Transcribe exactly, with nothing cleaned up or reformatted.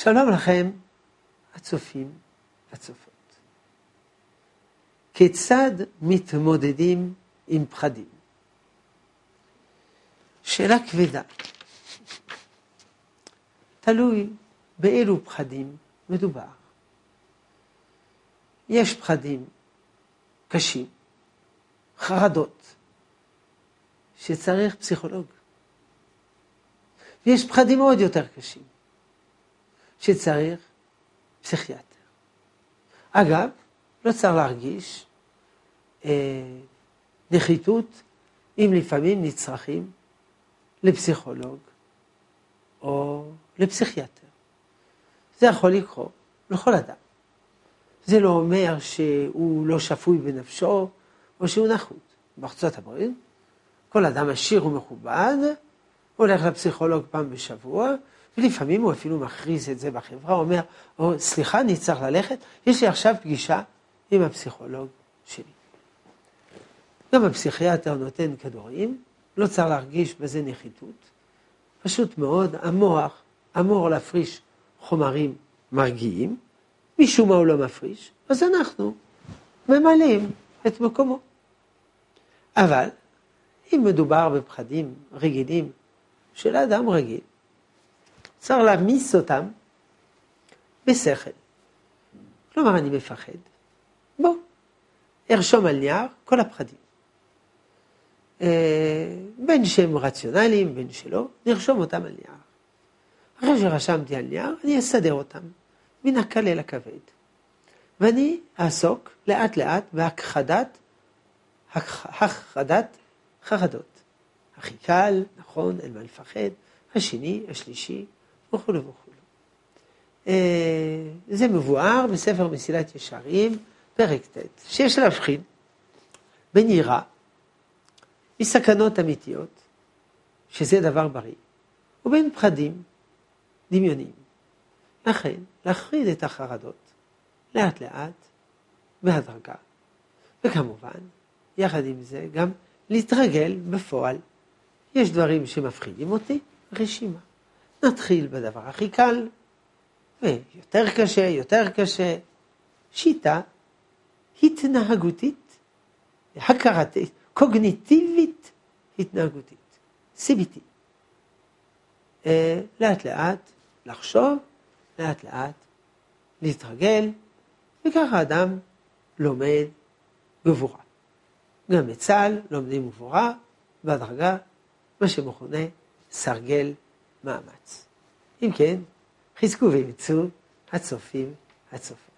שלום לכם, הצופים והצופות. כיצד מתמודדים עם פחדים? שאלה כבדה. תלוי באילו פחדים מדובר. יש פחדים קשים, חרדות, שצריך פסיכולוג. ויש פחדים עוד יותר קשים, שצריך פסיכיאטר. אגב, לא צריך להרגיש אה, נחיתות, אם לפעמים נצרכים לפסיכולוג או לפסיכיאטר. זה יכול לקרות לכל אדם. זה לא אומר שהוא לא שפוי בנפשו או שהוא נחות. בארצות הברית, כל אדם עשיר ומכובד הולך לפסיכולוג פעם בשבוע, ולפעמים הוא אפילו מכריז את זה בחברה, הוא אומר, או, סליחה, אני צריך ללכת, יש לי עכשיו פגישה עם הפסיכולוג שלי. גם הפסיכיאטר נותן כדורים, לא צריך להרגיש בזה נחיתות. פשוט מאוד, המוח אמור להפריש חומרים מרגיעים, משום מה הוא לא מפריש, אז אנחנו ממלאים את מקומו. אבל, אם מדובר בפחדים רגילים של אדם רגיל, צריך להמיס אותם בשכל. כלומר, אני מפחד. בוא, ארשום על נייר כל הפחדים. בין שהם רציונליים, בין שלא, נרשום אותם על נייר. אחרי שרשמתי על נייר, אני אסדר אותם מן הקל אל הכבד. ואני אעסוק לאט לאט בהכחדת, הכחדת חרדות. הכי קל, נכון, אין מה לפחד, השני, השלישי, וכו' וכו'. זה מבואר בספר מסילת ישרים, פרק ט', שיש להבחין בין יראה מסכנות אמיתיות, שזה דבר בריא, ובין פחדים דמיוניים. לכן, להחריד את החרדות לאט לאט, בהדרגה. וכמובן, יחד עם זה, גם להתרגל בפועל. יש דברים שמפחידים אותי, רשימה. נתחיל בדבר הכי קל, ויותר קשה, יותר קשה. שיטה התנהגותית, הכרתית, קוגניטיבית התנהגותית, סי בי טי. אה, לאט לאט לחשוב, לאט לאט להתרגל, וככה האדם לומד גבורה. גם בצה"ל לומדים גבורה, בהדרגה, מה שמכונה סרגל מאמץ. אם כן, חזקו ואמצו הצופים הצופות.